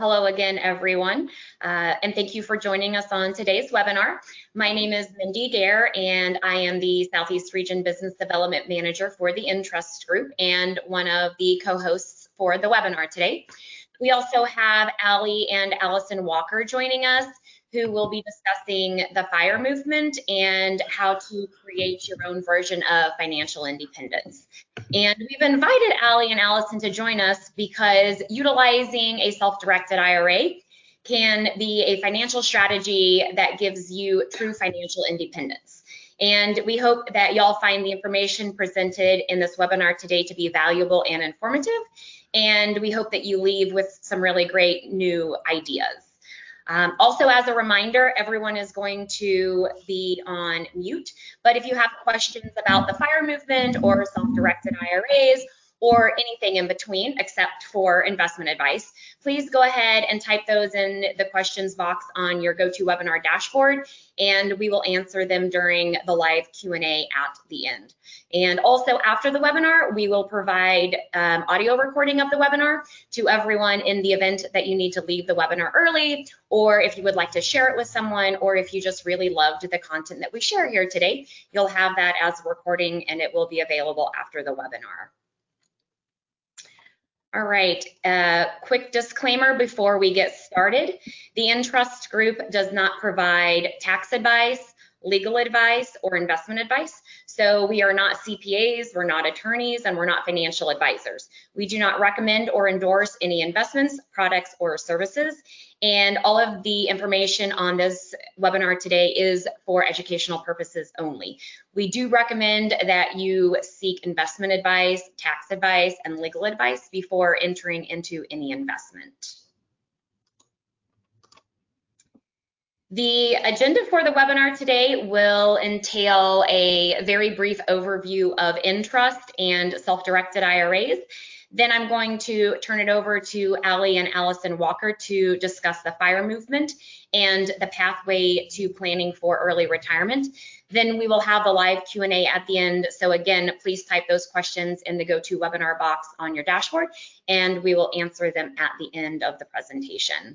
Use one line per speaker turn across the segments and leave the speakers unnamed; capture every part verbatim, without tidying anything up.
Hello again, everyone, uh, and thank you for joining us on today's webinar. My name is Mindy Gare, and I am the Southeast Region Business Development Manager for the Entrust Group and one of the co-hosts for the webinar today. We also have Ali and Allison Walker joining us, who will be discussing the FIRE movement and how to create your own version of financial independence. And we've invited Ali and Allison to join us because utilizing a self-directed I R A can be a financial strategy that gives you true financial independence. And we hope that y'all find the information presented in this webinar today to be valuable and informative. And we hope that you leave with some really great new ideas. Um, also, as a reminder, everyone is going to be on mute, but if you have questions about the FIRE movement or self-directed I R As or anything in between except for investment advice, please go ahead and type those in the questions box on your GoToWebinar dashboard, and we will answer them during the live Q and A at the end. And also after the webinar, we will provide um, audio recording of the webinar to everyone in the event that you need to leave the webinar early, or if you would like to share it with someone, or if you just really loved the content that we share here today, you'll have that as a recording and it will be available after the webinar. All right, uh, quick disclaimer before we get started. The Entrust Group does not provide tax advice, legal advice, or investment advice. So we are not C P As, we're not attorneys, and we're not financial advisors. We do not recommend or endorse any investments, products, or services. And all of the information on this webinar today is for educational purposes only. We do recommend that you seek investment advice, tax advice, and legal advice before entering into any investment. The agenda for the webinar today will entail a very brief overview of Entrust and self-directed I R As. Then I'm going to turn it over to Ali and Allison Walker to discuss the FIRE movement and the pathway to planning for early retirement. Then we will have the live Q and A at the end. So again, please type those questions in the GoToWebinar box on your dashboard, and we will answer them at the end of the presentation.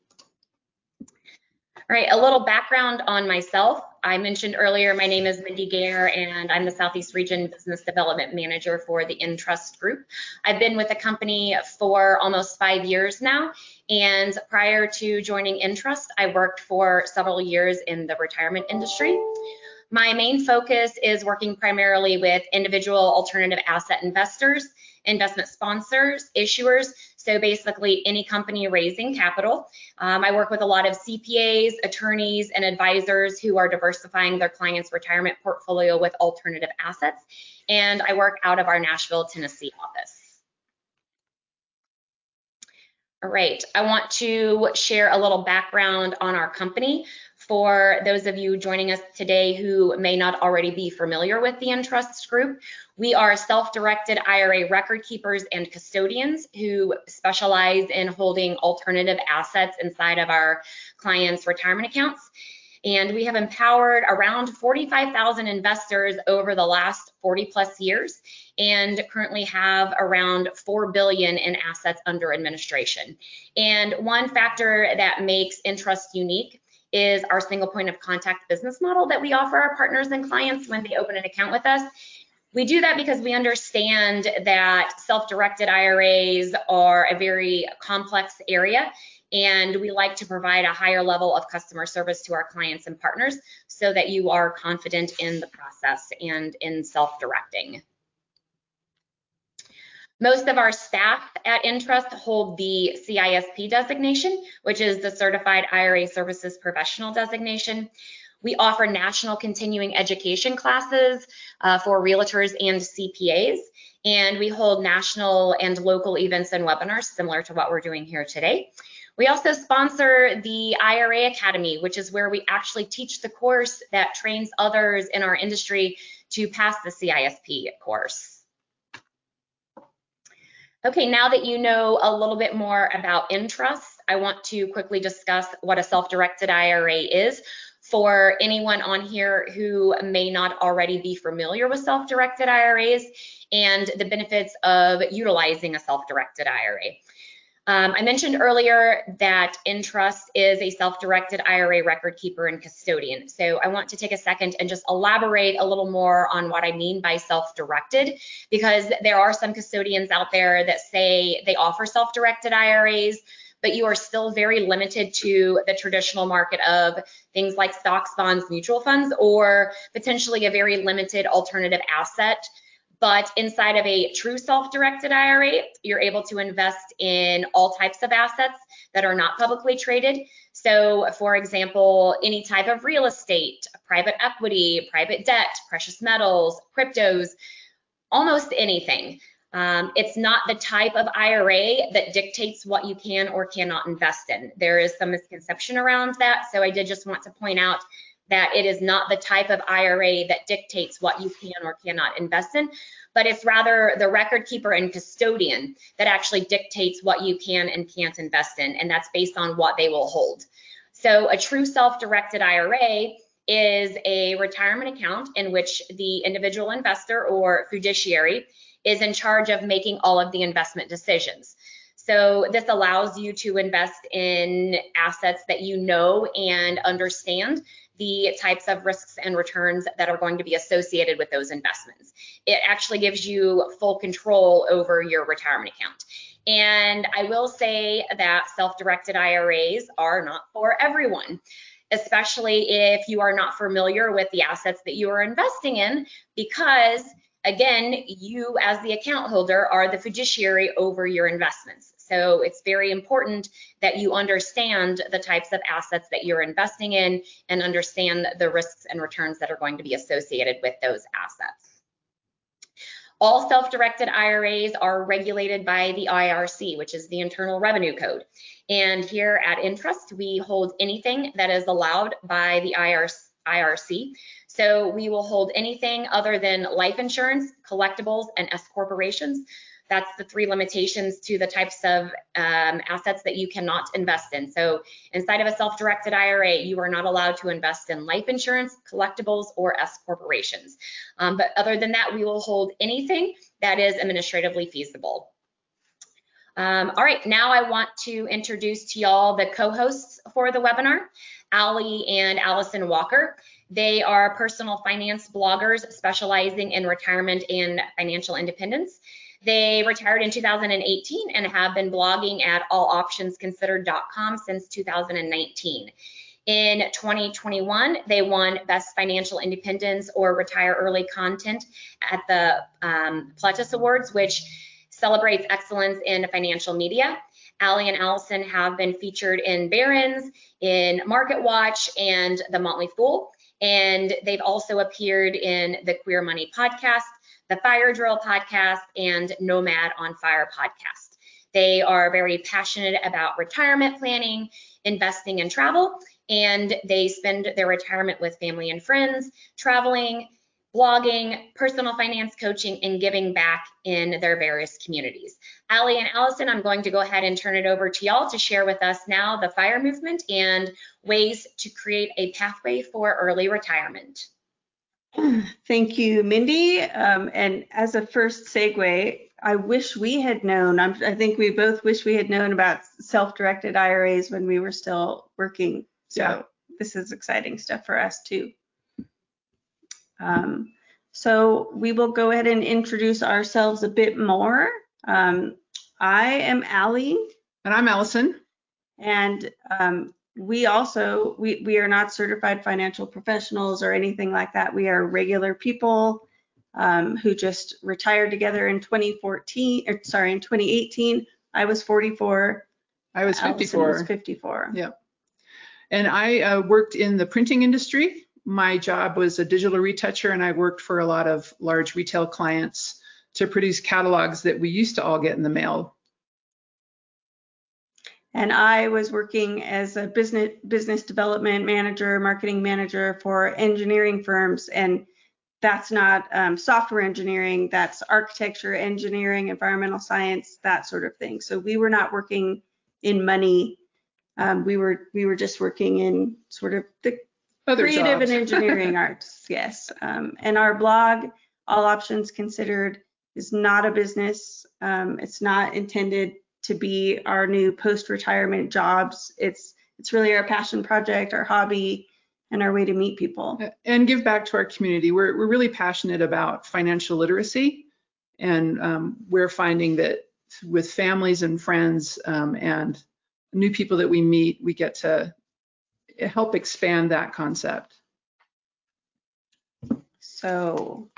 All right, a little background on myself. I mentioned earlier, my name is Mindy Gare, and I'm the Southeast Region Business Development Manager for the Entrust Group. I've been with the company for almost five years now, and prior to joining Entrust, I worked for several years in the retirement industry. My main focus is working primarily with individual alternative asset investors, investment sponsors, issuers, so basically any company raising capital. Um, I work with a lot of C P As, attorneys, and advisors who are diversifying their clients' retirement portfolio with alternative assets, and I work out of our Nashville, Tennessee office. All right, I want to share a little background on our company for those of you joining us today who may not already be familiar with the Entrust Group. We are self-directed I R A record keepers and custodians who specialize in holding alternative assets inside of our clients' retirement accounts. And we have empowered around forty-five thousand investors over the last forty plus years, and currently have around four billion dollars in assets under administration. And one factor that makes Entrust unique is our single point of contact business model that we offer our partners and clients when they open an account with us. We do that because we understand that self-directed I R As are a very complex area, and we like to provide a higher level of customer service to our clients and partners so that you are confident in the process and in self-directing. Most of our staff at Entrust hold the C I S P designation, which is the Certified I R A Services Professional designation. We offer national continuing education classes uh, for realtors and C P As, and we hold national and local events and webinars similar to what we're doing here today. We also sponsor the I R A Academy, which is where we actually teach the course that trains others in our industry to pass the C I S P course. Okay, now that you know a little bit more about Entrust, I want to quickly discuss what a self-directed I R A is for anyone on here who may not already be familiar with self-directed I R As and the benefits of utilizing a self-directed I R A. Um, I mentioned earlier that Intrust is a self-directed I R A record keeper and custodian. So I want to take a second and just elaborate a little more on what I mean by self-directed, because there are some custodians out there that say they offer self-directed I R As, but you are still very limited to the traditional market of things like stocks, bonds, mutual funds, or potentially a very limited alternative asset. But inside of a true self-directed I R A, you're able to invest in all types of assets that are not publicly traded. So for example, any type of real estate, private equity, private debt, precious metals, cryptos, almost anything. Um, it's not the type of I R A that dictates what you can or cannot invest in. There is some misconception around that. So I did just want to point out that it is not the type of I R A that dictates what you can or cannot invest in, but it's rather the record keeper and custodian that actually dictates what you can and can't invest in, and that's based on what they will hold. So a true self-directed I R A is a retirement account in which the individual investor or fiduciary is in charge of making all of the investment decisions. So this allows you to invest in assets that you know and understand the types of risks and returns that are going to be associated with those investments. It actually gives you full control over your retirement account. And I will say that self-directed I R As are not for everyone, especially if you are not familiar with the assets that you are investing in, because again, you as the account holder are the fiduciary over your investments. So it's very important that you understand the types of assets that you're investing in and understand the risks and returns that are going to be associated with those assets. All self-directed I R As are regulated by the I R C, which is the Internal Revenue Code. And here at Intrust, we hold anything that is allowed by the I R C. So we will hold anything other than life insurance, collectibles, and S corporations. That's the three limitations to the types of um, assets that you cannot invest in. So inside of a self-directed I R A, you are not allowed to invest in life insurance, collectibles, or S corporations. Um, but other than that, we will hold anything that is administratively feasible. Um, all right, now I want to introduce to y'all the co-hosts for the webinar, Ali and Allison Walker. They are personal finance bloggers specializing in retirement and financial independence. They retired in two thousand eighteen and have been blogging at all options considered dot com since two thousand nineteen. In twenty twenty-one, they won Best Financial Independence or Retire Early Content at the um, Pledges Awards, which celebrates excellence in financial media. Ali and Allison have been featured in Barron's, in MarketWatch, and The Motley Fool. And they've also appeared in the Queer Money podcast, the Fire Drill podcast, and Nomad on Fire podcast. They are very passionate about retirement planning, investing, and travel, and they spend their retirement with family and friends, traveling, blogging, personal finance coaching, and giving back in their various communities. Ali and Allison, I'm going to go ahead and turn it over to y'all to share with us now the FIRE movement and ways to create a pathway for early retirement.
Thank you, Mindy. Um, and as a first segue, I wish we had known, I'm, I think we both wish we had known about self-directed I R As when we were still working. So yeah. This is exciting stuff for us too. Um, so we will go ahead and introduce ourselves a bit more. Um, I am Ali.
And I'm Allison.
And um, we also, we, we are not certified financial professionals or anything like that. We are regular people um, who just retired together in twenty fourteen, or sorry, in twenty eighteen. I was forty-four.
I was fifty-four.
Allison was fifty-four.
Yeah. And I uh, worked in the printing industry. My job was a digital retoucher, and I worked for a lot of large retail clients to produce catalogs that we used to all get in the mail.
And I was working as a business business development manager, marketing manager for engineering firms, and that's not um, software engineering, that's architecture, engineering, environmental science, that sort of thing. So we were not working in money. Um, we were we were just working in sort of the
Other
creative
jobs.
and engineering arts, yes. Um, and our blog, All Options Considered, is not a business. Um, it's not intended to be our new post-retirement jobs. It's it's really our passion project, our hobby, and our way to meet people.
And give back to our community. We're, we're really passionate about financial literacy, and um, we're finding that with families and friends um, and new people that we meet, we get to help expand that concept.
So,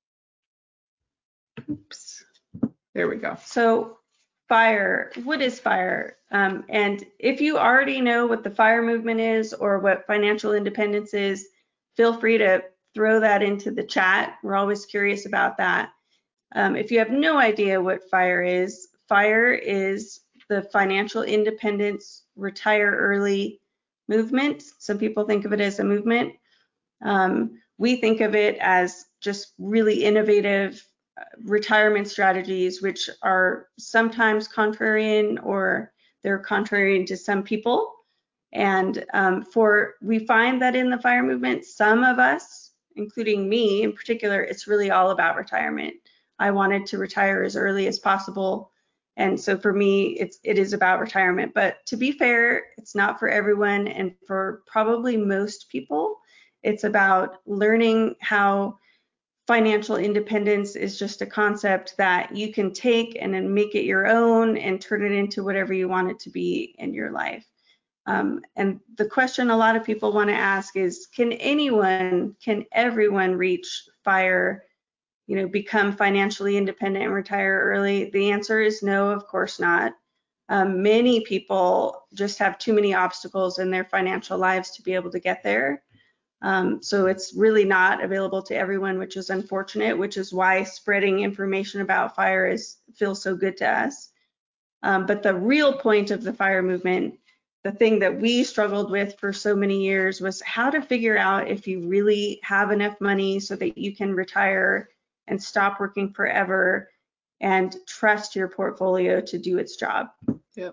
oops.
There we go.
So FIRE, what is FIRE? Um, and if you already know what the FIRE movement is or what financial independence is, feel free to throw that into the chat. We're always curious about that. Um, if you have no idea what FIRE is, FIRE is the Financial Independence Retire Early movement. Some people think of it as a movement. Um, we think of it as just really innovative retirement strategies, which are sometimes contrarian, or they're contrarian to some people. And um, for we find that in the FIRE movement, some of us, including me in particular, it's really all about retirement. I wanted to retire as early as possible. And so for me, it's, it is about retirement. But to be fair, it's not for everyone. And for probably most people, it's about learning how financial independence is just a concept that you can take and then make it your own and turn it into whatever you want it to be in your life. Um, and the question a lot of people want to ask is, can anyone, can everyone reach FIRE, you know, become financially independent and retire early? The answer is no, of course not. Um, many people just have too many obstacles in their financial lives to be able to get there. Um, so it's really not available to everyone, which is unfortunate, which is why spreading information about FIRE is feels so good to us. Um, but the real point of the FIRE movement, the thing that we struggled with for so many years, was how to figure out if you really have enough money so that you can retire and stop working forever and trust your portfolio to do its job.
Yep.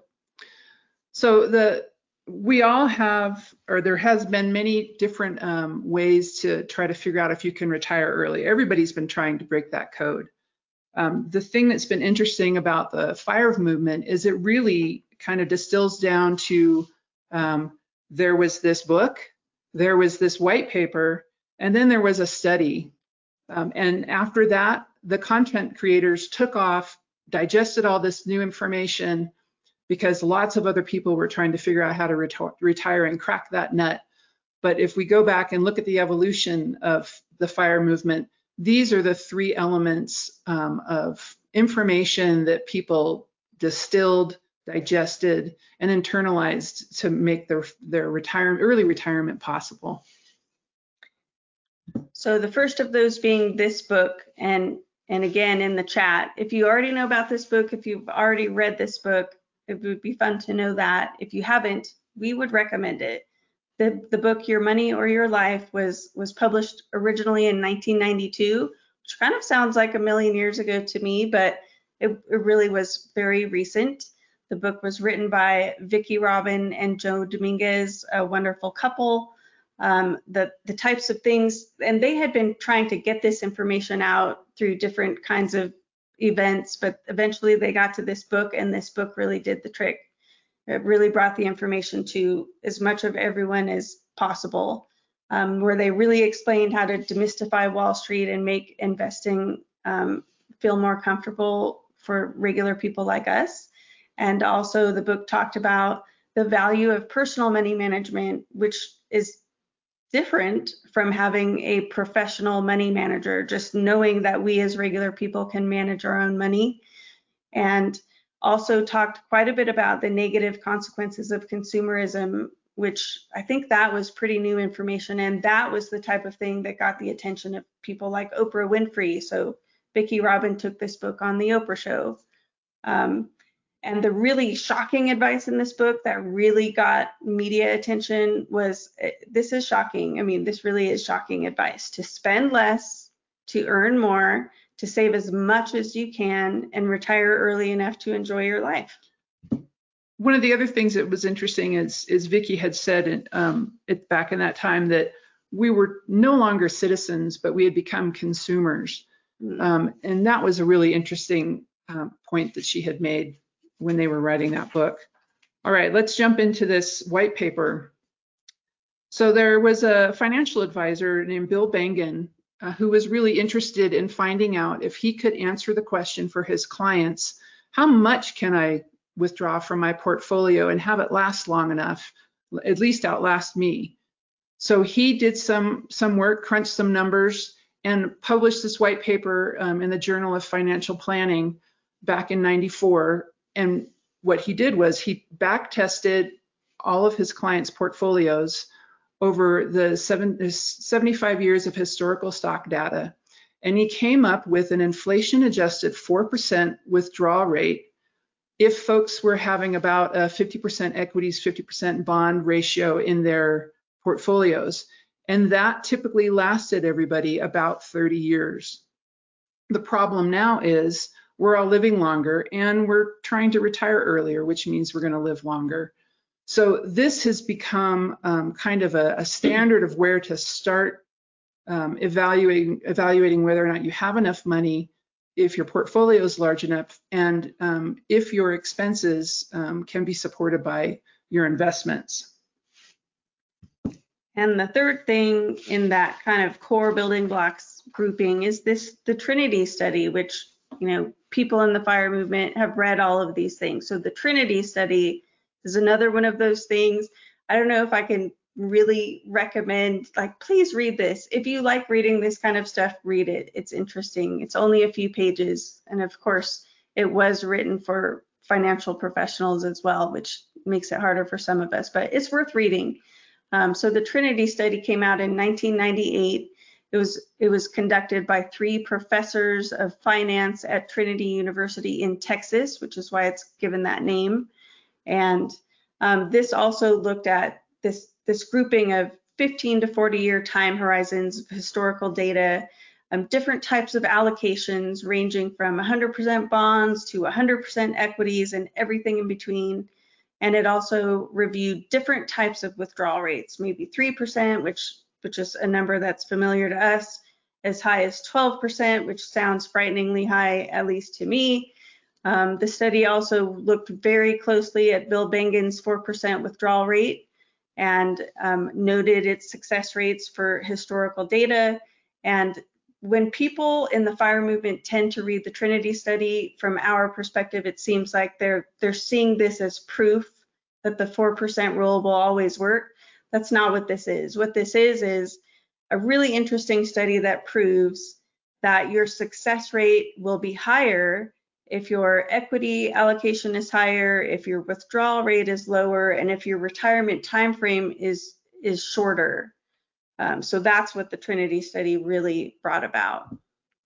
So the we all have, or there has been many different um, ways to try to figure out if you can retire early. Everybody's been trying to break that code. Um, the thing that's been interesting about the FIRE movement is it really kind of distills down to um, there was this book, there was this white paper, and then there was a study. Um, and after that, the content creators took off, digested all this new information, because lots of other people were trying to figure out how to reti- retire and crack that nut. But if we go back and look at the evolution of the FIRE movement, these are the three elements um, of information that people distilled, digested, and internalized to make their, their retirement, early retirement possible.
So the first of those being this book, and, and again in the chat, if you already know about this book, if you've already read this book, it would be fun to know that. If you haven't, we would recommend it. The, the book Your Money or Your Life was, was published originally in nineteen ninety-two, which kind of sounds like a million years ago to me, but it, it really was very recent. The book was written by Vicki Robin and Joe Dominguez, a wonderful couple. Um, the, the types of things, and they had been trying to get this information out through different kinds of events, but eventually they got to this book, and this book really did the trick. It really brought the information to as much of everyone as possible, um, where they really explained how to demystify Wall Street and make investing um, feel more comfortable for regular people like us. And also the book talked about the value of personal money management, which is different from having a professional money manager, just knowing that we as regular people can manage our own money. And also talked quite a bit about the negative consequences of consumerism, which I think that was pretty new information. And that was the type of thing that got the attention of people like Oprah Winfrey. So Vicki Robin took this book on the Oprah show. Um, and the really shocking advice in this book that really got media attention was, this is shocking. I mean, this really is shocking advice: to spend less, to earn more, to save as much as you can, and retire early enough to enjoy your life.
One of the other things that was interesting is, is Vicki had said um, it, back in that time that we were no longer citizens, but we had become consumers. Mm-hmm. Um, and that was a really interesting um, point that she had made. when they were writing that book. All right, let's jump into this white paper. So there was a financial advisor named Bill Bengen uh, who was really interested in finding out if he could answer the question for his clients, how much can I withdraw from my portfolio and have it last long enough, at least outlast me? So he did some, some work, crunched some numbers, and published this white paper um, in the Journal of Financial Planning back in ninety-four. And what he did was he back tested all of his clients' portfolios over the seven, seventy-five years of historical stock data. And he came up with an inflation adjusted four percent withdrawal rate if folks were having about a fifty percent equities, fifty percent bond ratio in their portfolios. And that typically lasted everybody about thirty years. The problem now is we're all living longer and we're trying to retire earlier, which means we're going to live longer. So this has become um, kind of a, a standard of where to start um, evaluating, evaluating whether or not you have enough money, if your portfolio is large enough, and um, if your expenses um, can be supported by your investments.
And the third thing in that kind of core building blocks grouping is this, the Trinity study, which, you know, people in the FIRE movement have read all of these things. So the Trinity study is another one of those things. I don't know if I can really recommend, like, please read this. If you like reading this kind of stuff, read it. It's interesting. It's only a few pages. And of course, it was written for financial professionals as well, which makes it harder for some of us, but it's worth reading. Um, so the Trinity study came out in nineteen ninety-eight. It was, it was conducted by three professors of finance at Trinity University in Texas, which is why it's given that name. And um, this also looked at this, this grouping of fifteen to forty year time horizons of historical data, um, different types of allocations ranging from one hundred percent bonds to one hundred percent equities and everything in between. And it also reviewed different types of withdrawal rates, maybe three percent, which, which is a number that's familiar to us, as high as twelve percent, which sounds frighteningly high, at least to me. Um, the study also looked very closely at Bill Bengen's four percent withdrawal rate and um, noted its success rates for historical data. And when people in the FIRE movement tend to read the Trinity study, from our perspective, it seems like they're they're seeing this as proof that the four percent rule will always work. That's not what this is. What this is is a really interesting study that proves that your success rate will be higher if your equity allocation is higher, if your withdrawal rate is lower, and if your retirement time frame is is shorter. Um, so that's what the Trinity study really brought about.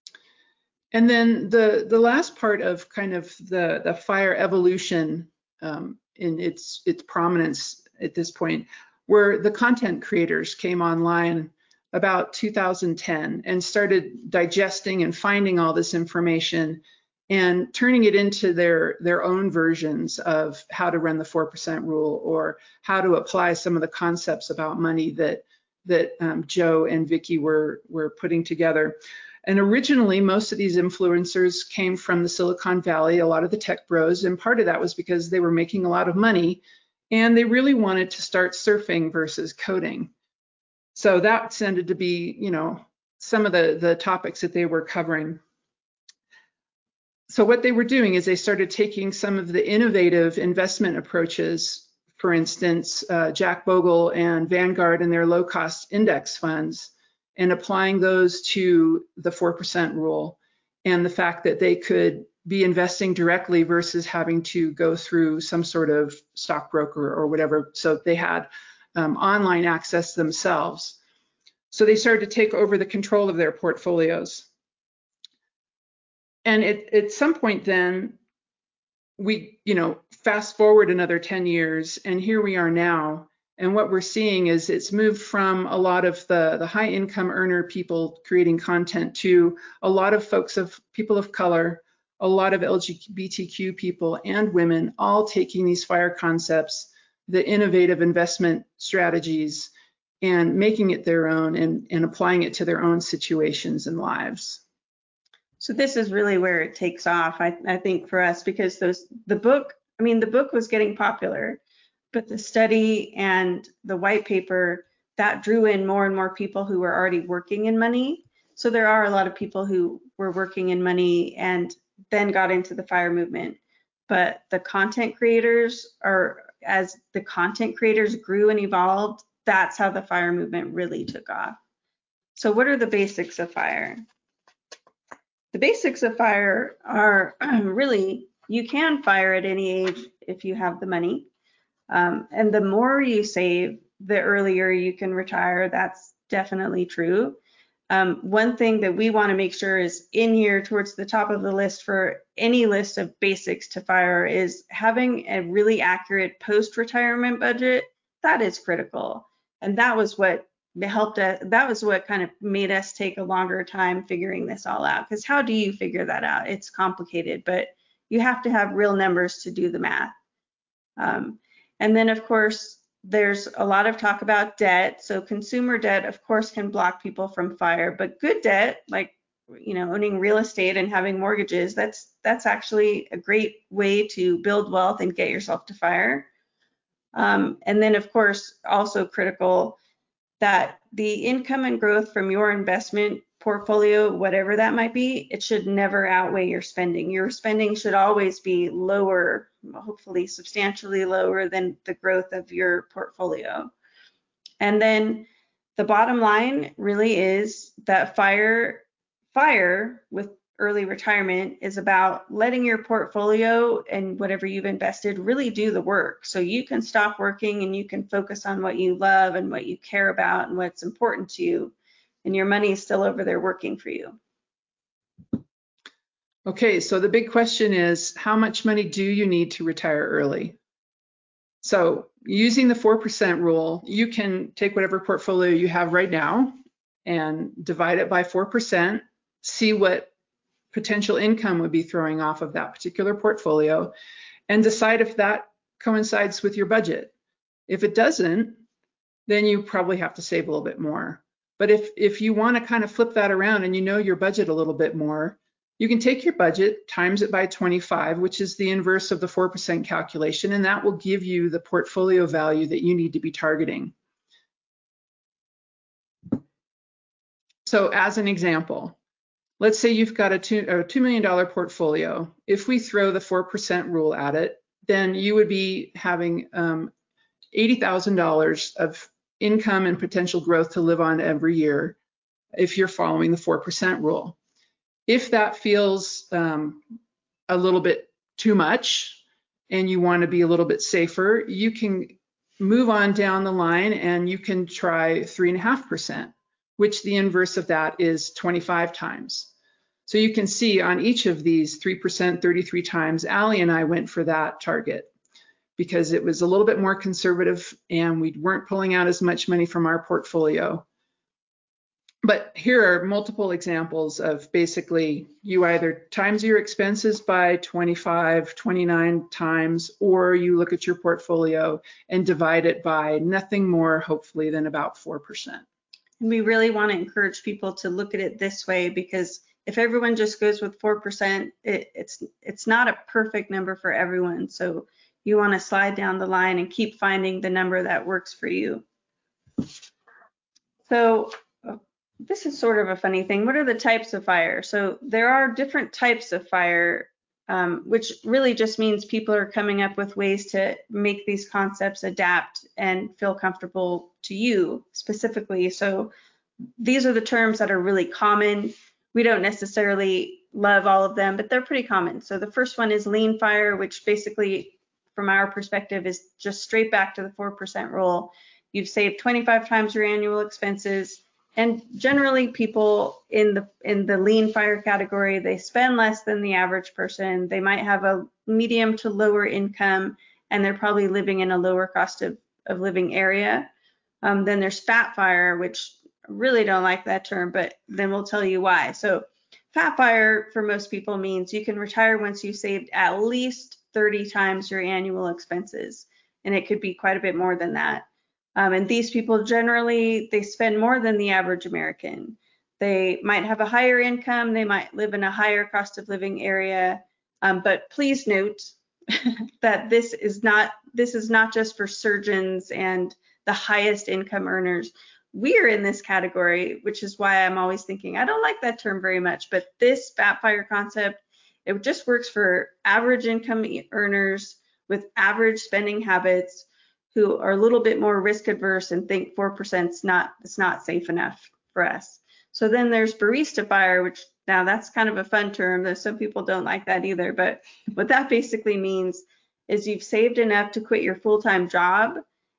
And then the, the last part of kind of the, the FIRE evolution um, in its, its prominence at this point, where the content creators came online about two thousand ten and started digesting and finding all this information and turning it into their, their own versions of how to run the four percent rule or how to apply some of the concepts about money that that um, Joe and Vicki were, were putting together. And originally, most of these influencers came from the Silicon Valley, a lot of the tech bros, and part of that was because they were making a lot of money and they really wanted to start surfing versus coding. So that tended to be, you know, some of the, the topics that they were covering. So what they were doing is they started taking some of the innovative investment approaches, for instance, uh, Jack Bogle and Vanguard and their low-cost index funds, and applying those to the four percent rule and the fact that they could be investing directly versus having to go through some sort of stockbroker or whatever. So they had um, online access themselves. So they started to take over the control of their portfolios. And it, at some point then, we, you know, fast forward another ten years, and here we are now. And what we're seeing is it's moved from a lot of the, the high income earner people creating content to a lot of folks of people of color, a lot of L G B T Q people and women, all taking these FIRE concepts, the innovative investment strategies, and making it their own and, and applying it to their own situations and lives.
So this is really where it takes off, I, I think, for us, because those the book I mean, the book was getting popular, but the study and the white paper, that drew in more and more people who were already working in money. So there are a lot of people who were working in money and then got into the FIRE movement. But the content creators are, as the content creators grew and evolved, that's how the FIRE movement really took off. So what are the basics of FIRE? The basics of FIRE are really, you can FIRE at any age if you have the money. Um, and the more you save, the earlier you can retire. That's definitely true. Um, one thing that we want to make sure is in here towards the top of the list for any list of basics to FIRE is having a really accurate post-retirement budget. That is critical. And that was what helped us, that was what kind of made us take a longer time figuring this all out. Because how do you figure that out? It's complicated, but you have to have real numbers to do the math. Um, and then of course, there's a lot of talk about debt. So consumer debt, of course, can block people from FIRE, but good debt, like, you know, owning real estate and having mortgages, that's that's actually a great way to build wealth and get yourself to FIRE. Um, and then, of course, also critical that the income and growth from your investment portfolio, whatever that might be, it should never outweigh your spending. Your spending should always be lower, hopefully substantially lower than the growth of your portfolio. And then the bottom line really is that FIRE, FIRE with early retirement is about letting your portfolio and whatever you've invested really do the work. So you can stop working and you can focus on what you love and what you care about and what's important to you. And your money is still over there working for you.
Okay, so the big question is, how much money do you need to retire early? So using the four percent rule, you can take whatever portfolio you have right now and divide it by four percent, see what potential income would be throwing off of that particular portfolio, and decide if that coincides with your budget. If it doesn't, then you probably have to save a little bit more. But if, if you want to kind of flip that around and you know your budget a little bit more, you can take your budget, times it by twenty-five, which is the inverse of the four percent calculation, and that will give you the portfolio value that you need to be targeting. So as an example, let's say you've got a two, a two million dollar portfolio. If we throw the four percent rule at it, then you would be having um, eighty thousand dollars of income and potential growth to live on every year if you're following the four percent rule. If that feels um, a little bit too much and you want to be a little bit safer, you can move on down the line and you can try three and a half percent, which the inverse of that is twenty-five times. So you can see on each of these three percent, thirty-three times, Allie and I went for that target because it was a little bit more conservative and we weren't pulling out as much money from our portfolio. But here are multiple examples of basically you either times your expenses by twenty-five, twenty-nine times, or you look at your portfolio and divide it by nothing more, hopefully, than about four percent.
And we really want to encourage people to look at it this way, because if everyone just goes with four percent, it, it's it's not a perfect number for everyone. So you want to slide down the line and keep finding the number that works for you. So uh, this is sort of a funny thing. What are the types of FIRE? So there are different types of FIRE, um, which really just means people are coming up with ways to make these concepts adapt and feel comfortable to you specifically. So these are the terms that are really common. We don't necessarily love all of them, but they're pretty common. So the first one is lean FIRE, which basically, from our perspective, is just straight back to the four percent rule. You've saved twenty-five times your annual expenses. And generally people in the in the lean FIRE category, they spend less than the average person. They might have a medium to lower income, and they're probably living in a lower cost of, of living area. Um, then there's fat FIRE, which I really don't like that term, but then we'll tell you why. So fat FIRE for most people means you can retire once you saved at least thirty times your annual expenses. And it could be quite a bit more than that. Um, and these people generally, they spend more than the average American. They might have a higher income, they might live in a higher cost of living area, um, but please note that this is not this is not just for surgeons and the highest income earners. We're in this category, which is why I'm always thinking, I don't like that term very much, but this fat fire concept, it just works for average income earners with average spending habits who are a little bit more risk adverse and think four percent is not, it's not safe enough for us. So then there's barista fire, which now that's kind of a fun term, though some people don't like that either. But what that basically means is you've saved enough to quit your full-time job,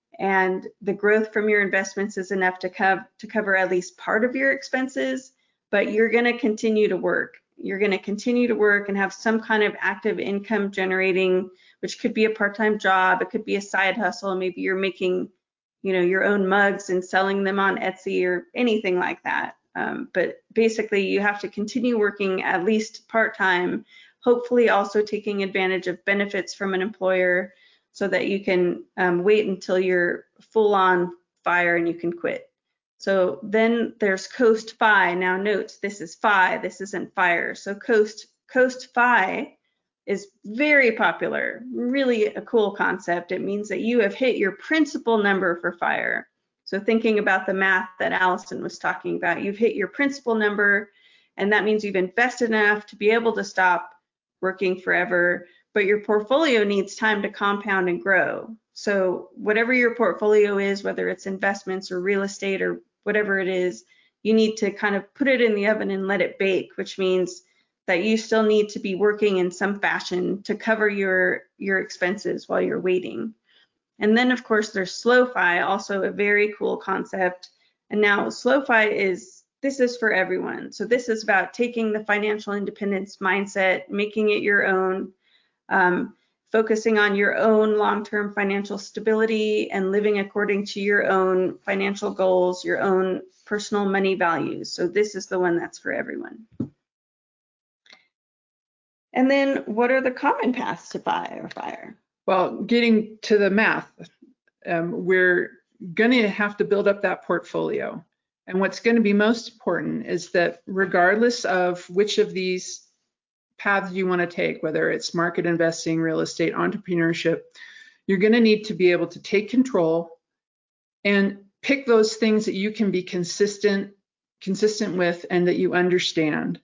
and the growth from your investments is enough to cover to cover at least part of your expenses, but you're going to continue to work. You're going to continue to work and have some kind of active income generating, which could be a part-time job, it could be a side hustle, maybe you're making, you know, your own mugs and selling them on Etsy or anything like that. Um, but basically, you have to continue working at least part-time, hopefully also taking advantage of benefits from an employer, so that you can um, wait until you're full on fire and you can quit. So then there's Coast Fi. Now note, this is Fi, this isn't fire. So Coast, Coast Fi is very popular, really a cool concept. It means that you have hit your principal number for fire. So thinking about the math that Allison was talking about, you've hit your principal number, and that means you've invested enough to be able to stop working forever, but your portfolio needs time to compound and grow. So whatever your portfolio is, whether it's investments or real estate or whatever it is, you need to kind of put it in the oven and let it bake, which means that you still need to be working in some fashion to cover your, your expenses while you're waiting. And then of course there's Slow-Fi, also a very cool concept. And now Slow-Fi is, this is for everyone. So this is about taking the financial independence mindset, making it your own, um, focusing on your own long-term financial stability and living according to your own financial goals, your own personal money values. So this is the one that's for everyone. And then what are the common paths to buy or fire?
Well, getting to the math, um, we're going to have to build up that portfolio. And what's going to be most important is that regardless of which of these paths you want to take, whether it's market investing, real estate, entrepreneurship, you're going to need to be able to take control and pick those things that you can be consistent, consistent with and that you understand.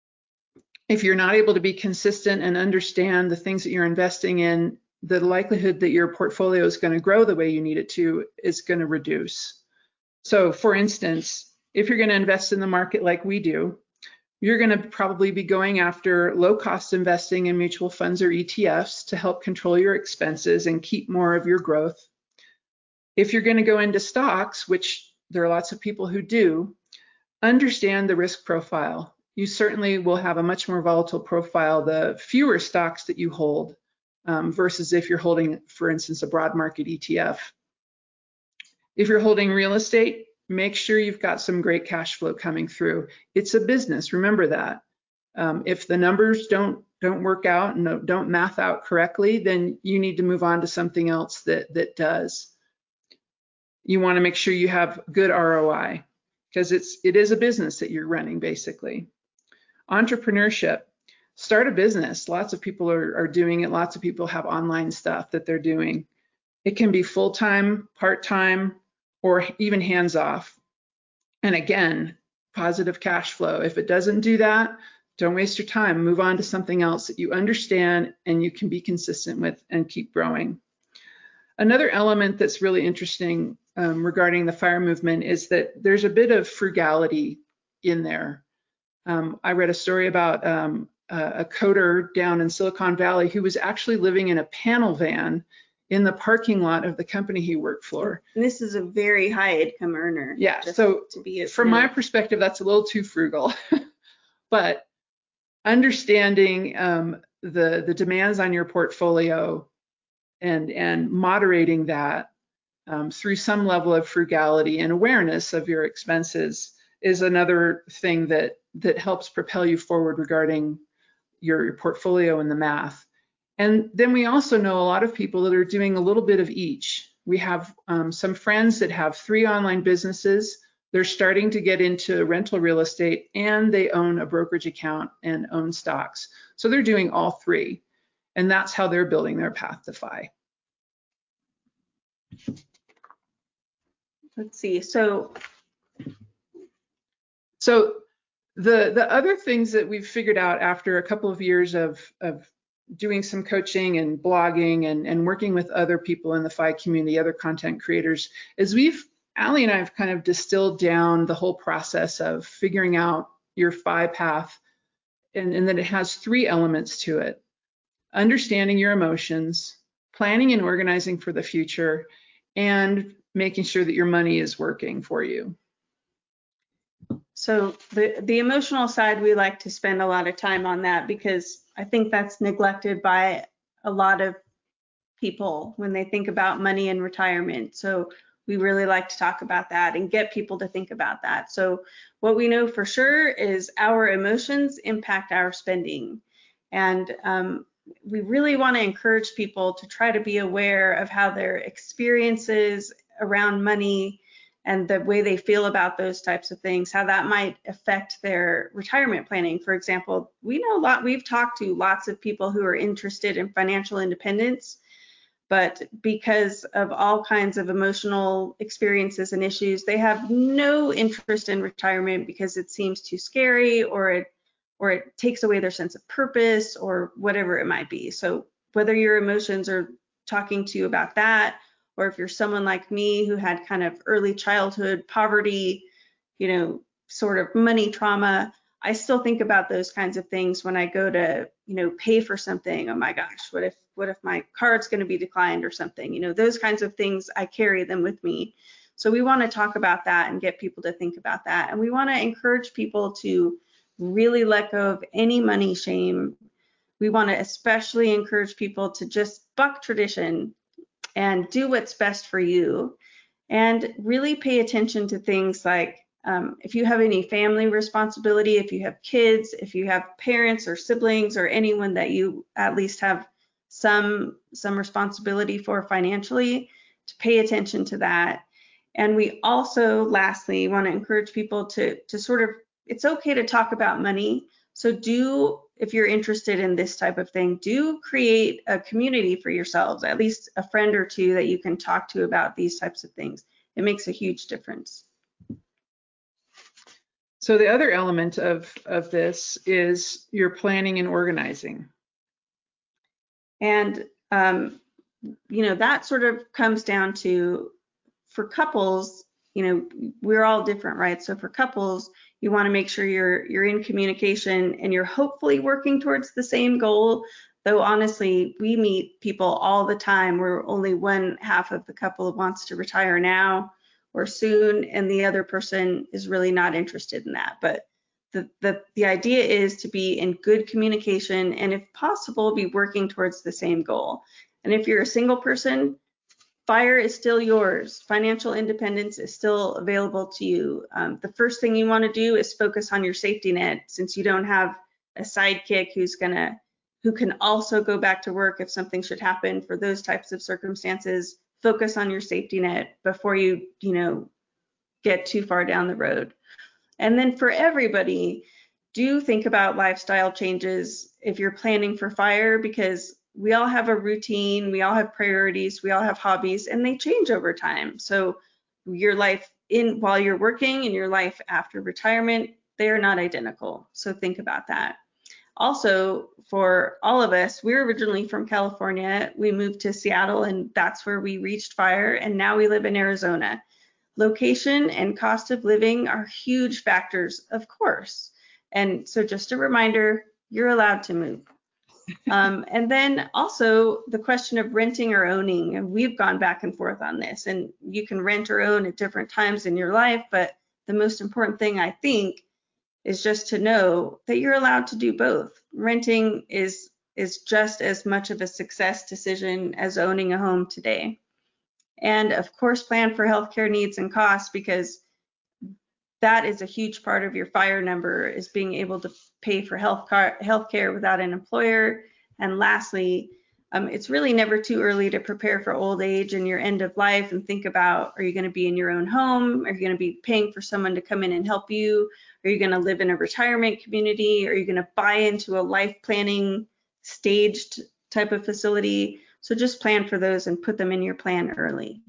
If you're not able to be consistent and understand the things that you're investing in, the likelihood that your portfolio is going to grow the way you need it to is going to reduce. So for instance, if you're going to invest in the market like we do, you're going to probably be going after low-cost investing in mutual funds or E T Fs to help control your expenses and keep more of your growth. If you're going to go into stocks, which there are lots of people who do, understand the risk profile. You certainly will have a much more volatile profile the fewer stocks that you hold um, versus if you're holding, for instance, a broad market E T F. If you're holding real estate, make sure you've got some great cash flow coming through. It's a business, remember that. Um, if the numbers don't don't work out and don't math out correctly, then you need to move on to something else that that does. You want to make sure you have good R O I because it's it is a business that you're running basically. Entrepreneurship, start a business. Lots of people are, are doing it. Lots of people have online stuff that they're doing. It can be full-time, part-time, or even hands-off. And again, positive cash flow. If it doesn't do that, don't waste your time. Move on to something else that you understand and you can be consistent with and keep growing. Another element that's really interesting um, regarding the FIRE movement is that there's a bit of frugality in there. Um, I read a story about um, a, a coder down in Silicon Valley who was actually living in a panel van in the parking lot of the company he worked for.
And this is a very high income earner.
Yeah, so
to be
from my perspective, that's a little too frugal. But understanding um, the, the demands on your portfolio and, and moderating that um, through some level of frugality and awareness of your expenses is another thing that, that helps propel you forward regarding your, your portfolio and the math. And then we also know a lot of people that are doing a little bit of each. We have um, some friends that have three online businesses. They're starting to get into rental real estate and they own a brokerage account and own stocks. So they're doing all three. And that's how they're building their path to F I.
Let's see. So,
so the the other things that we've figured out after a couple of years of of doing some coaching and blogging and, and working with other people in the F I community, other content creators, is we've, Allie and I have kind of distilled down the whole process of figuring out your F I path, and, and that it has three elements to it: understanding your emotions, planning and organizing for the future, and making sure that your money is working for you.
So the, the emotional side, we like to spend a lot of time on that because I think that's neglected by a lot of people when they think about money and retirement. So we really like to talk about that and get people to think about that. So what we know for sure is our emotions impact our spending. And um, we really want to encourage people to try to be aware of how their experiences around money and the way they feel about those types of things, how that might affect their retirement planning. For example, we know a lot, we've talked to lots of people who are interested in financial independence, but because of all kinds of emotional experiences and issues, they have no interest in retirement because it seems too scary, or it or it takes away their sense of purpose, or whatever it might be. So whether your emotions are talking to you about that, or if you're someone like me who had kind of early childhood poverty, you know, sort of money trauma, I still think about those kinds of things when I go to, you know, pay for something. Oh my gosh, what if what if my card's going to be declined or something? You know, those kinds of things, I carry them with me. So we want to talk about that and get people to think about that. And we want to encourage people to really let go of any money shame. We want to especially encourage people to just buck tradition and do what's best for you, and really pay attention to things like um, if you have any family responsibility, if you have kids, if you have parents or siblings or anyone that you at least have some some responsibility for financially, to pay attention to that. And we also lastly want to encourage people to to sort of, it's okay to talk about money. So do, if you're interested in this type of thing, do create a community for yourselves, at least a friend or two that you can talk to about these types of things. It makes a huge difference.
So the other element of, of this is your planning and organizing.
And, um, you know, that sort of comes down to, for couples, you know, we're all different, right? So for couples, you want to make sure you're you're in communication and you're hopefully working towards the same goal. Though honestly, we meet people all the time where only one half of the couple wants to retire now or soon, and the other person is really not interested in that. But the the the idea is to be in good communication and, if possible, be working towards the same goal. And if you're a single person, FIRE is still yours. Financial independence is still available to you. Um, the first thing you want to do is focus on your safety net, since you don't have a sidekick who's gonna, who can also go back to work if something should happen. For those types of circumstances, focus on your safety net before you, you know, get too far down the road. And then for everybody, do think about lifestyle changes if you're planning for FIRE, because we all have a routine, we all have priorities, we all have hobbies, and they change over time. So your life in while you're working and your life after retirement, they are not identical. So think about that. Also, for all of us, we're originally from California. We moved to Seattle, and that's where we reached FIRE, and now we live in Arizona. Location and cost of living are huge factors, of course. And so just a reminder, you're allowed to move. Um, and then also the question of renting or owning, and we've gone back and forth on this, and you can rent or own at different times in your life, but the most important thing, I think, is just to know that you're allowed to do both. Renting is is just as much of a success decision as owning a home today. And of course, plan for healthcare needs and costs, because that is a huge part of your FIRE number, is being able to pay for health car, healthcare without an employer. And lastly, um, it's really never too early to prepare for old age and your end of life, and think about, are you going to be in your own home? Are you going to be paying for someone to come in and help you? Are you going to live in a retirement community? Are you going to buy into a life planning staged type of facility. So just plan for those and put them in your plan early.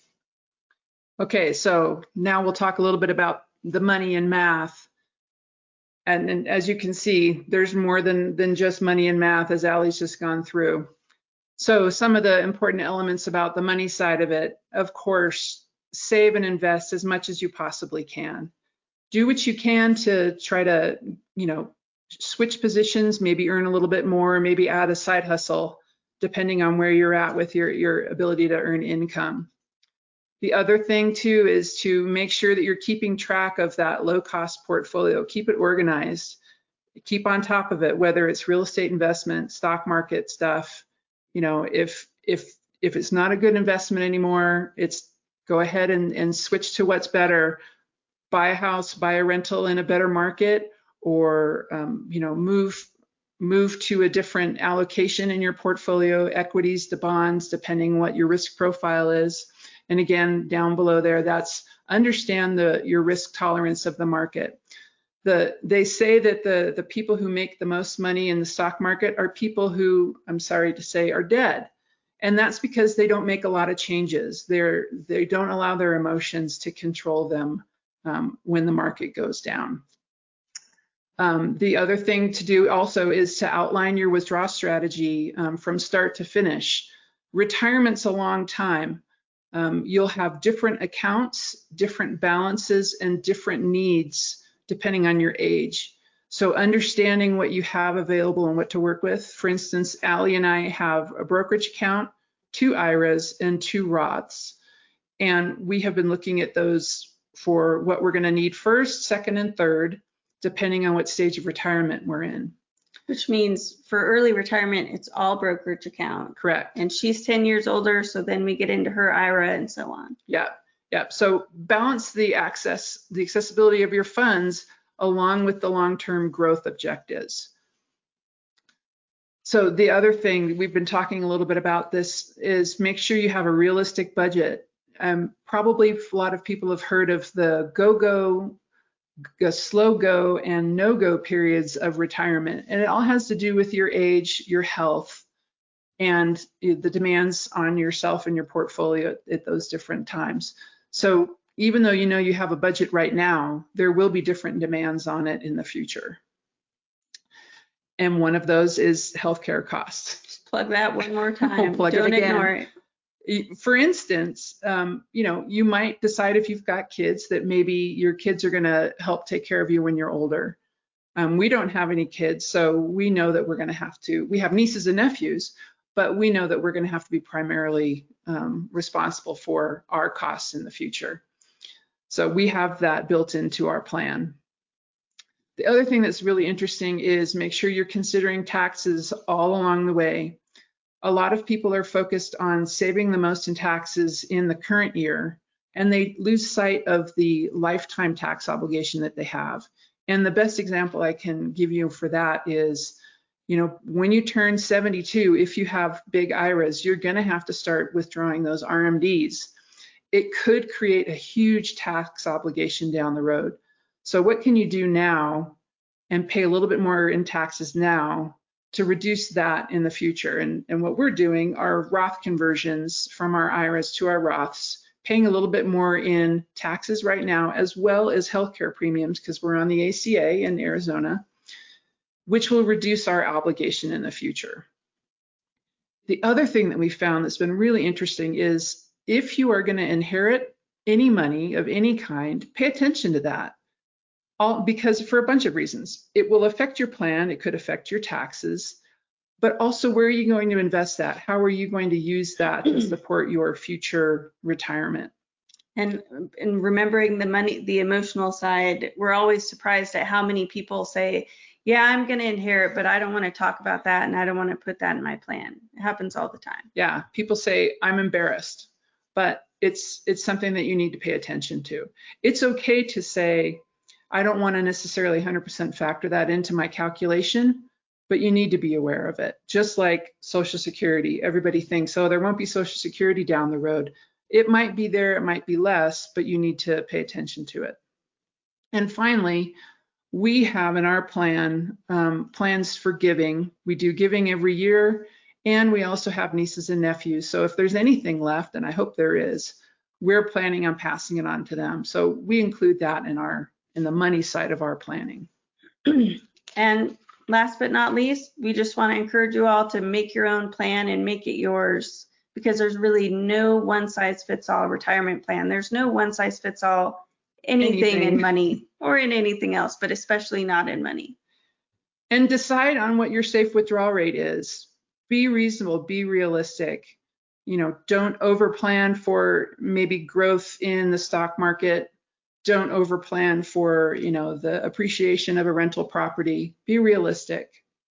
Okay, so now we'll talk a little bit about the money and math. And, and as you can see, there's more than, than just money and math, as Allie's just gone through. So some of the important elements about the money side of it, of course, save and invest as much as you possibly can. Do what you can to try to, you know, switch positions, maybe earn a little bit more, maybe add a side hustle, depending on where you're at with your, your ability to earn income. The other thing too is to make sure that you're keeping track of that low cost portfolio. Keep it organized. Keep on top of it, whether it's real estate investment, stock market stuff. You know, if if if it's not a good investment anymore, it's go ahead and, and switch to what's better. Buy a house, buy a rental in a better market, or um, you know, move move to a different allocation in your portfolio, equities to bonds, depending what your risk profile is. And again, down below there, that's understand the your risk tolerance of the market. The, they say that the, the people who make the most money in the stock market are people who, I'm sorry to say, are dead. And that's because they don't make a lot of changes. They're, they don't allow their emotions to control them um, when the market goes down. Um, the other thing to do also is to outline your withdrawal strategy um, from start to finish. Retirement's a long time. Um, you'll have different accounts, different balances, and different needs depending on your age. So understanding what you have available and what to work with. For instance, Allie and I have a brokerage account, two I R As, and two Roths. And we have been looking at those for what we're going to need first, second, and third, depending on what stage of retirement we're in.
Which means for early retirement, it's all brokerage account.
Correct.
And she's ten years older, so then we get into her I R A and so on.
Yeah. Yeah, so balance the access, the accessibility of your funds along with the long-term growth objectives. So the other thing, we've been talking a little bit about this, is make sure you have a realistic budget. Um, probably a lot of people have heard of the go-go, slow go, and no-go periods of retirement. And it all has to do with your age, your health, and the demands on yourself and your portfolio at those different times. So even though you know you have a budget right now, there will be different demands on it in the future. And one of those is healthcare costs.
Plug that one more time.
Plug
Don't
it again.
ignore it.
For instance, um, you know, you might decide if you've got kids that maybe your kids are going to help take care of you when you're older. Um, we don't have any kids, so we know that we're going to have to, we have nieces and nephews, but we know that we're going to have to be primarily um, responsible for our costs in the future. So we have that built into our plan. The other thing that's really interesting is make sure you're considering taxes all along the way. A lot of people are focused on saving the most in taxes in the current year, and they lose sight of the lifetime tax obligation that they have. And the best example I can give you for that is, you know, when you turn seventy-two, if you have big I R As, you're going to have to start withdrawing those R M Ds. It could create a huge tax obligation down the road. So what can you do now and pay a little bit more in taxes now to reduce that in the future? And, and what we're doing are Roth conversions from our I R As to our Roths, paying a little bit more in taxes right now, as well as healthcare premiums, because we're on the A C A in Arizona, which will reduce our obligation in the future. The other thing that we found that's been really interesting is if you are going to inherit any money of any kind, pay attention to that. All, because for a bunch of reasons. It will affect your plan, it could affect your taxes, but also where are you going to invest that? How are you going to use that to support your future retirement?
And, and remembering the money, the emotional side, we're always surprised at how many people say, yeah, I'm going to inherit, but I don't want to talk about that and I don't want to put that in my plan. It happens all the time.
Yeah, people say, I'm embarrassed, but it's it's something that you need to pay attention to. It's okay to say, I don't want to necessarily one hundred percent factor that into my calculation, but you need to be aware of it. Just like Social Security, everybody thinks, oh, there won't be Social Security down the road. It might be there, it might be less, but you need to pay attention to it. And finally, we have in our plan um, plans for giving. We do giving every year, And we also have nieces and nephews. So if there's anything left, and I hope there is, we're planning on passing it on to them. So we include that in our in the money side of our planning.
And last but not least, we just want to encourage you all to make your own plan and make it yours, because there's really no one size fits all retirement plan. There's no one size fits all anything, anything in money or in anything else, but especially not in money.
And decide on what your safe withdrawal rate is. Be reasonable, be realistic. You know, don't overplan for maybe growth in the stock market. Don't overplan for, you know, the appreciation of a rental property. Be realistic.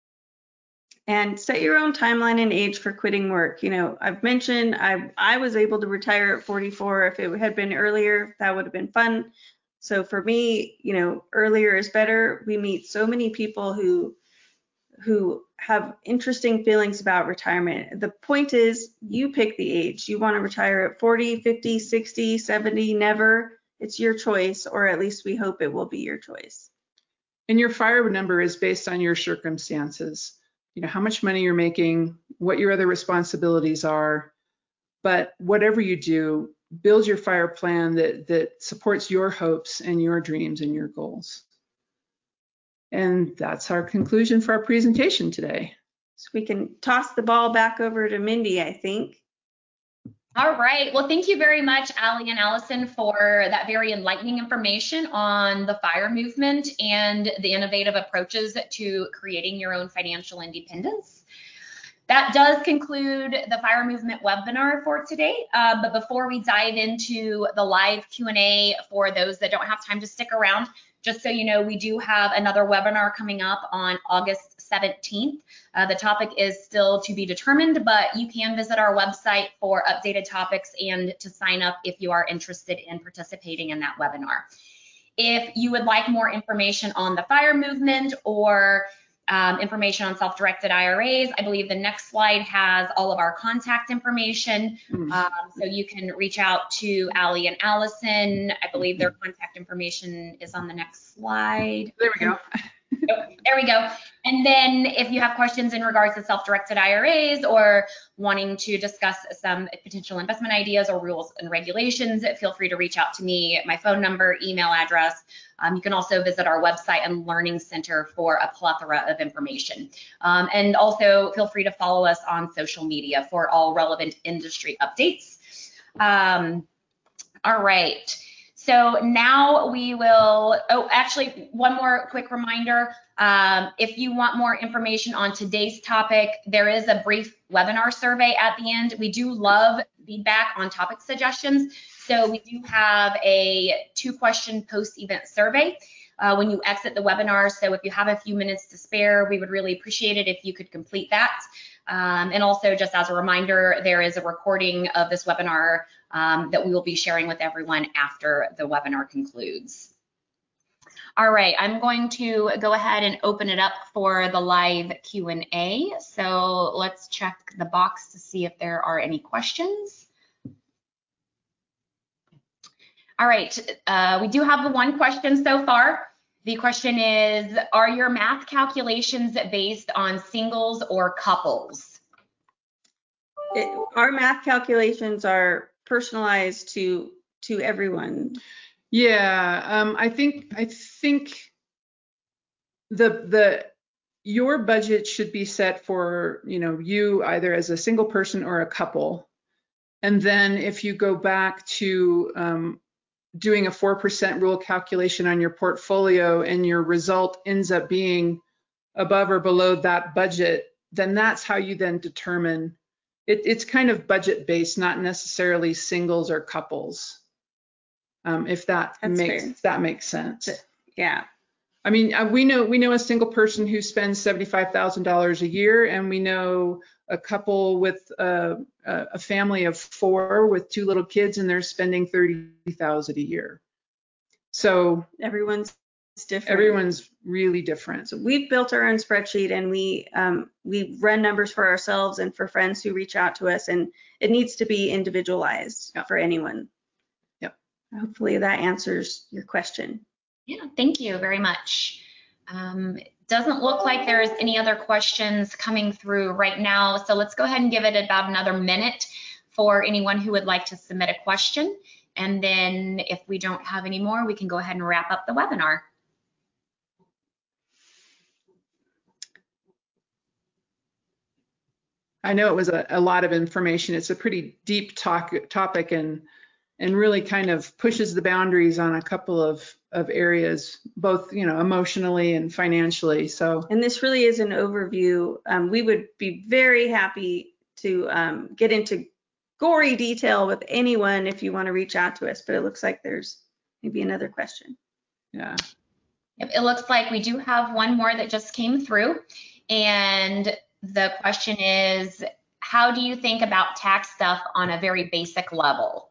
And set your own timeline and age for quitting work. You know, I've mentioned I I was able to retire at forty-four. If it had been earlier, that would have been fun. So for me, you know, earlier is better. We meet so many people who who have interesting feelings about retirement. The point is, you pick the age. You want to retire at forty, fifty, sixty, seventy, never. It's your choice, or at least we hope it will be your choice.
And your FIRE number is based on your circumstances. You know, how much money you're making, what your other responsibilities are. But whatever you do, build your FIRE plan that, that supports your hopes and your dreams and your goals. And that's our conclusion for our presentation today.
So we can toss the ball back over to Mindy, I think.
All right. Well, thank you very much, Allie and Allison, for that very enlightening information on the FIRE movement and the innovative approaches to creating your own financial independence. That does conclude the FIRE Movement webinar for today. Uh, but before we dive into the live Q and A for those that don't have time to stick around, just so you know, we do have another webinar coming up on August seventeenth. Uh, the topic is still to be determined, but you can visit our website for updated topics and to sign up if you are interested in participating in that webinar. If you would like more information on the FIRE movement or Um, information on self-directed I R As, I believe the next slide has all of our contact information. Mm-hmm. Um, so you can reach out to Allie and Allison. I believe their contact information is on the next slide.
There we go.
Oh, there we go. And then if you have questions in regards to self-directed I R As or wanting to discuss some potential investment ideas or rules and regulations, feel free to reach out to me. My phone number, email address. Um, you can also visit our website and Learning Center for a plethora of information. Um, and also feel free to follow us on social media for all relevant industry updates. Um, all right. So now we will, oh, actually, one more quick reminder. Um, if you want more information on today's topic, there is a brief webinar survey at the end. We do love feedback on topic suggestions. So we do have a two question post-event survey uh, when you exit the webinar. So if you have a few minutes to spare, we would really appreciate it if you could complete that. Um, and also, just as a reminder, there is a recording of this webinar um, that we will be sharing with everyone after the webinar concludes. All right, I'm going to go ahead and open it up for the live Q and A. So let's check the box to see if there are any questions. All right, uh, we do have the one question so far. The question is, are your math calculations based on singles or couples?
It, our math calculations are personalized to to everyone.
Yeah, um, I think I think the the your budget should be set for, you know, you either as a single person or a couple. And then if you go back to um, doing a four percent rule calculation on your portfolio and your result ends up being above or below that budget, then that's how you then determine. It, it's kind of budget based, not necessarily singles or couples. Um, if that
that's
makes
fair.
that makes sense.
Yeah.
I mean, we know we know a single person who spends seventy-five thousand dollars a year, and we know a couple with a, a family of four with two little kids, and they're spending thirty thousand dollars a year. So
everyone's different.
Everyone's really different.
So we've built our own spreadsheet, and we um, we run numbers for ourselves and for friends who reach out to us, and it needs to be individualized yep. for anyone.
Yep.
Hopefully that answers your question.
Yeah, thank you very much. Um, doesn't look like there's any other questions coming through right now. So let's go ahead and give it about another minute for anyone who would like to submit a question. And then if we don't have any more, we can go ahead and wrap up the webinar.
I know it was a, a lot of information. It's a pretty deep talk, topic and and really kind of pushes the boundaries on a couple of, of areas, both, you know, emotionally and financially. So,
and this really is an overview. Um, we would be very happy to um, get into gory detail with anyone if you want to reach out to us, but it looks like there's maybe another question.
Yeah.
It looks like we do have one more that just came through. And the question is, how do you think about tax stuff on a very basic level?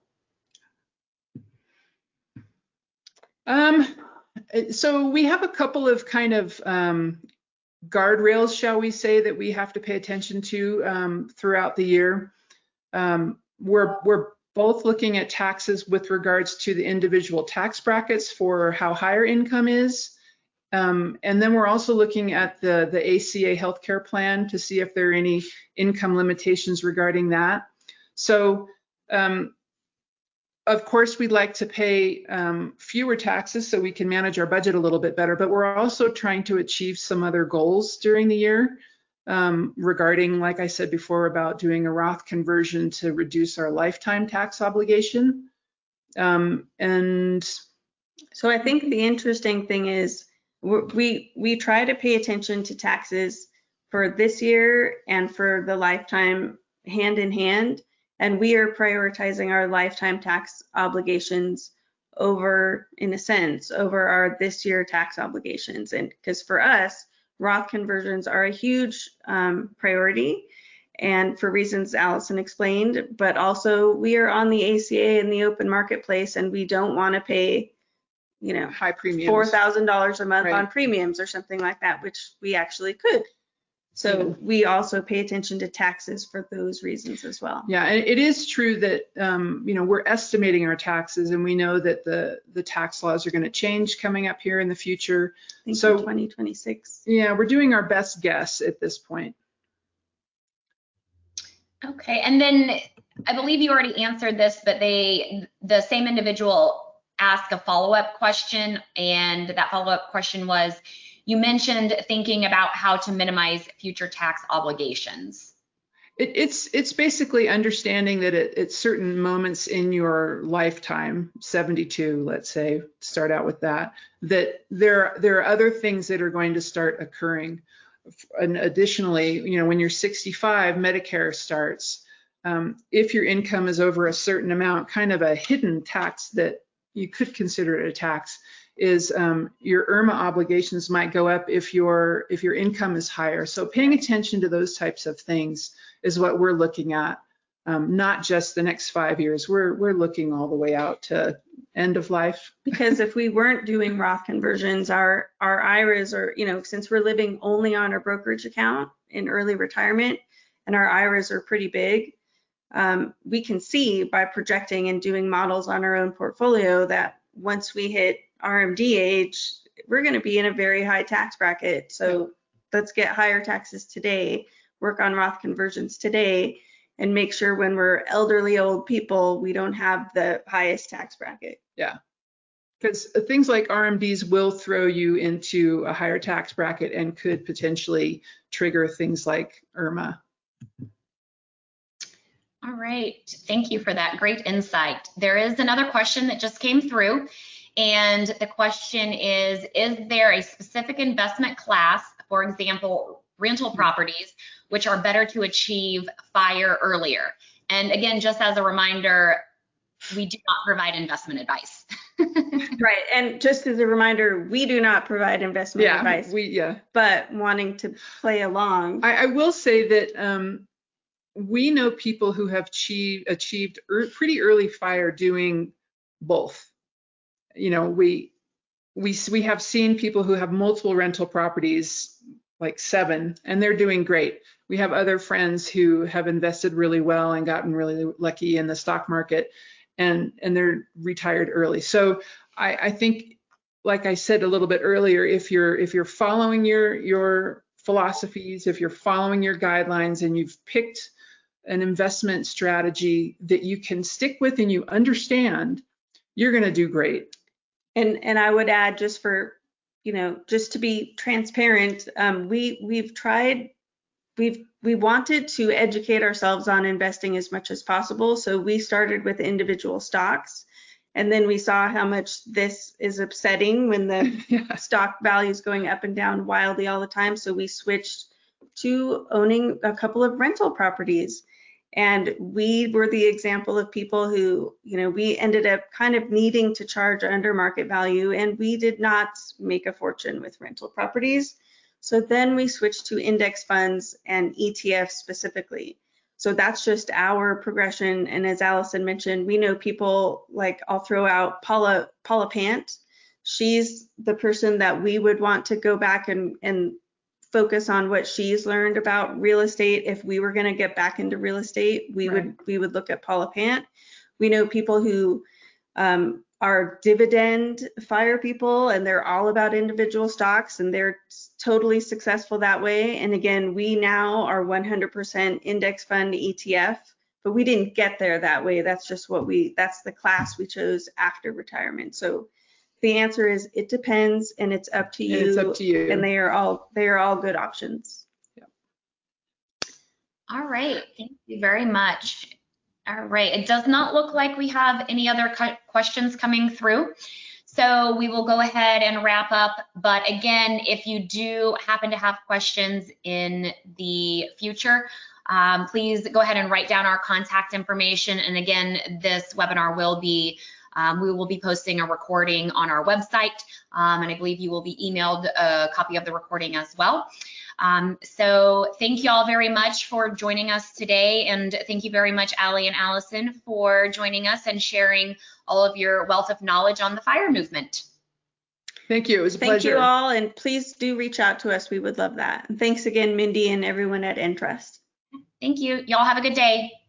Um, so we have a couple of kind of um, guardrails, shall we say, that we have to pay attention to um, throughout the year. Um, we're, we're both looking at taxes with regards to the individual tax brackets for how higher income is. Um, and then we're also looking at the, the A C A healthcare plan to see if there are any income limitations regarding that. So, um, of course, we'd like to pay um, fewer taxes so we can manage our budget a little bit better, but we're also trying to achieve some other goals during the year um, regarding, like I said before, about doing a Roth conversion to reduce our lifetime tax obligation. Um, and
so I think the interesting thing is we we try to pay attention to taxes for this year and for the lifetime hand in hand, and we are prioritizing our lifetime tax obligations over, in a sense, over our this year tax obligations. And because for us, Roth conversions are a huge um, priority, and for reasons Allison explained, but also we are on the A C A in the open marketplace, and we don't want to pay, you know,
high premiums,
four thousand dollars a month
right.
on premiums or something like that, which we actually could. So yeah. We also pay attention to taxes for those reasons as well.
Yeah, and it is true that, um, you know, we're estimating our taxes, and we know that the, the tax laws are going to change coming up here in the future.
I think
so
in twenty twenty-six.
Yeah, we're doing our best guess at this point.
Okay, and then I believe you already answered this, but they, the same individual asked a follow-up question, and that follow-up question was, you mentioned thinking about how to minimize future tax obligations.
It, it's it's basically understanding that at, at certain moments in your lifetime, seventy-two, let's say, start out with that, that there there are other things that are going to start occurring. And additionally, you know, when you're sixty-five, Medicare starts. Um, if your income is over a certain amount, kind of a hidden tax that you could consider it a tax is um, your I R M A obligations might go up if your if your income is higher. So paying attention to those types of things is what we're looking at, um, not just the next five years. We're we're looking all the way out to end of life.
Because if we weren't doing Roth conversions, our our I R As are, you know, since we're living only on our brokerage account in early retirement, and our I R As are pretty big, um, we can see by projecting and doing models on our own portfolio that once we hit R M D age, we're going to be in a very high tax bracket. So yeah. Let's get higher taxes today, work on Roth conversions today, and make sure when we're elderly old people, we don't have the highest tax bracket.
Yeah, because things like R M Ds will throw you into a higher tax bracket and could potentially trigger things like I R M A.
All right, thank you for that great insight. There is another question that just came through, and the question is, is there a specific investment class, for example, rental properties, which are better to achieve FIRE earlier? And again, just as a reminder, we do not provide investment advice.
Right, and just as a reminder, we do not provide investment
yeah,
advice.
We, yeah,
but wanting to play along.
I, I will say that um, we know people who have achieved, achieved er, pretty early FIRE doing both. You know, we we we have seen people who have multiple rental properties, like seven, and they're doing great. We have other friends who have invested really well and gotten really lucky in the stock market, and and they're retired early. So I, I think like I said a little bit earlier, if you're if you're following your your philosophies, if you're following your guidelines, and you've picked an investment strategy that you can stick with and you understand, you're going to do great.
And and I would add, just for, you know, just to be transparent, um, we we've tried, we've we wanted to educate ourselves on investing as much as possible. So we started with individual stocks, and then we saw how much this is upsetting when the yeah. stock value is going up and down wildly all the time. So we switched to owning a couple of rental properties. And we were the example of people who, you know, we ended up kind of needing to charge under market value, and we did not make a fortune with rental properties. So then we switched to index funds and E T Fs specifically. So that's just our progression. And as Allison mentioned, we know people like, I'll throw out Paula, Paula Pant. She's the person that we would want to go back and, and focus on what she's learned about real estate. If we were going to get back into real estate, we right. would we would look at Paula Pant. We know people who um, are dividend fire people, and they're all about individual stocks, and they're totally successful that way. And again, we now are one hundred percent index fund E T F, but we didn't get there that way. That's just what we, that's the class we chose after retirement. So the answer is it depends, and it's up to you.
And it's up to you.
And they are all they are all good options.
Yeah.
All right. Thank you very much. All right. It does not look like we have any other questions coming through. So we will go ahead and wrap up. But again, if you do happen to have questions in the future, um, please go ahead and write down our contact information. And again, this webinar will be Um, we will be posting a recording on our website, um, and I believe you will be emailed a copy of the recording as well. Um, so thank you all very much for joining us today, and thank you very much, Allie and Allison, for joining us and sharing all of your wealth of knowledge on the FIRE movement.
Thank you. It was a
Thank
pleasure.
Thank you all, and please do reach out to us. We would love that. And thanks again, Mindy and everyone at Entrust.
Thank you. Y'all have a good day.